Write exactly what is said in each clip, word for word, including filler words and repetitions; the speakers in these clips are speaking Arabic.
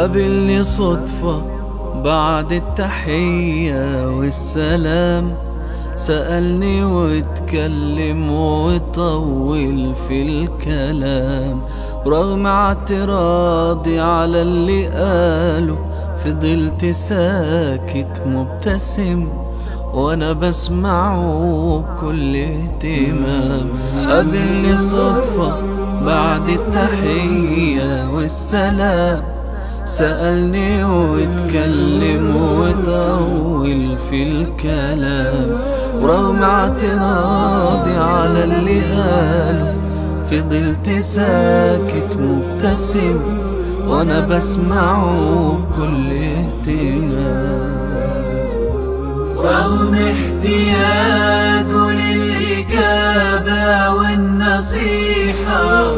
قابلني صدفة بعد التحية والسلام، سألني واتكلم وطول في الكلام، رغم اعتراضي على اللي قاله فضلت ساكت مبتسم وانا بسمعه بكل اهتمام. قابلني صدفة بعد التحية والسلام، سألني واتكلم وطول في الكلام، ورغم اعتراضي على اللي قاله فضلت ساكت مبتسم وانا بسمعه بكل اهتمام. رغم احتياجه للإجابة والنصيحة،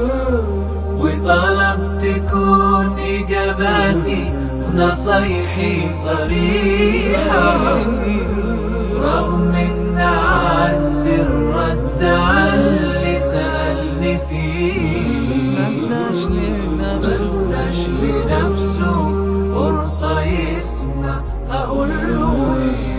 وطلب تكون إجاباتي ونصايحي صريحة، رغم إن عندي الرد على اللي سألني فيه، مداش لنفسه مداش لنفسه فرصة يسمع أقوله إيه.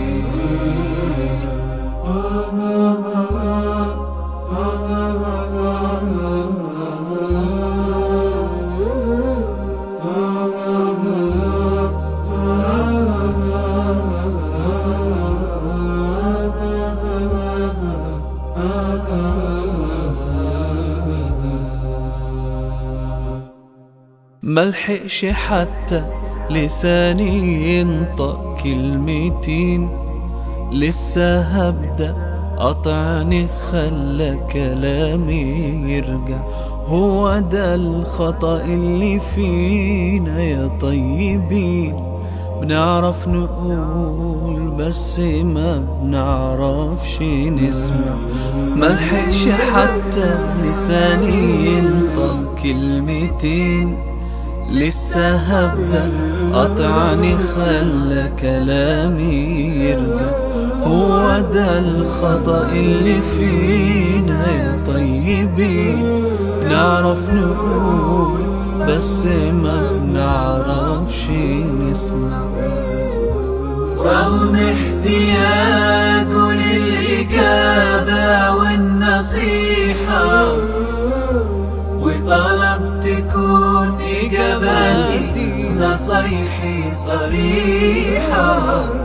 ملحقش حتى لساني ينطق كلمتين، لسه هبدأ قطعني خلى كلامي يرجع. هو ده الخطأ اللي فينا يا طيبين، بنعرف نقول بس ما بنعرفش نسمع. ملحقش حتى لساني ينطق كلمتين، لسه هبدأ قطعني خلى كلامي يرجع. هو ده الخطأ اللي فينا يا طيبين، بنعرف نقول بس ما بنعرفش نسمع. رغم احتياجه للإجابة والنصيحة، وطلب تكون إجاباتي نصايحي صريحة،